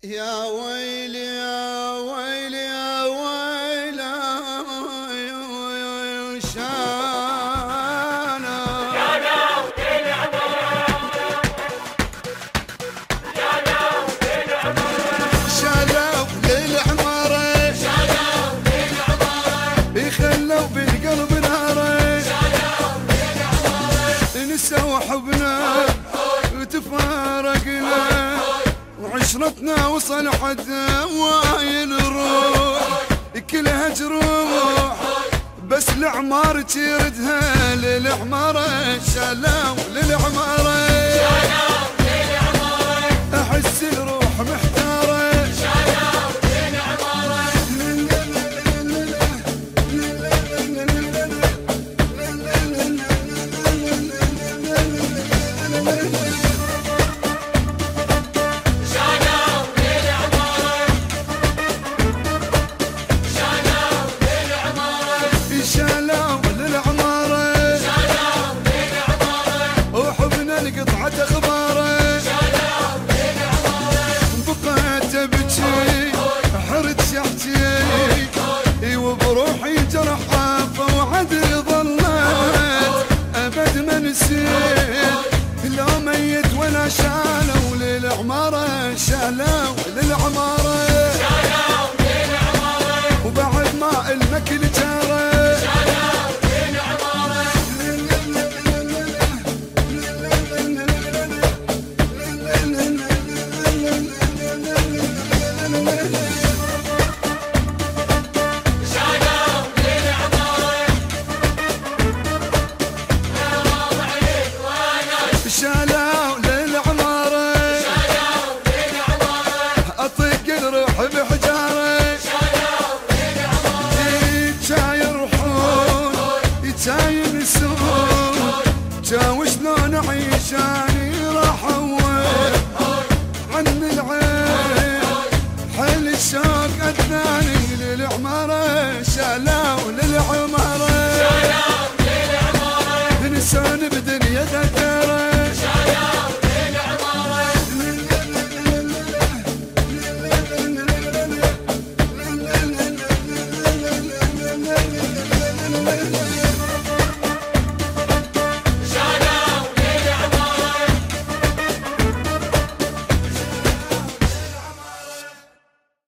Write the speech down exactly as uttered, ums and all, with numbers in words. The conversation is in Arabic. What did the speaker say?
يا ويلي يا ويلي يا ويلي شانا يا لو العمر يا لو العمر شالوا للعمارة شالوا للعمر يخلوا بالقلب نارة شالوا للعمر نسوا حبنا وتفارقنا وعشرتنا وصل حد وايل الروح كلها جروح بس العمار تردها للعمارة شالوا للعمارة شالوا للعمر احس الروح محتارة شالوا للعمر شالوا للعمر شالوا للعمر شالوا للعمارة شالوا للعمر وحبنا لقطعة اخباره شالوا للعمر بقيت ابكي حرت شحتي وبروحي جرحة فوعدي ظلت ابد ما نسيت لو ميت ولا شالوا للعمارة شالوا للعمارة شالوا للعمر وبعد ما المكل جاره شالوا للعمر شالوا للعمر يا ربع الإخوان شالوا للعمارة شالوا للعمر اطق الروح بحجاره شالوا للعمر جاي يروحون جاي ينسون جا شلون اعيش اني راح اول عن العين حل الشوق الثاني للعماره شالوا للعماره شالوا للعمر انسان بدل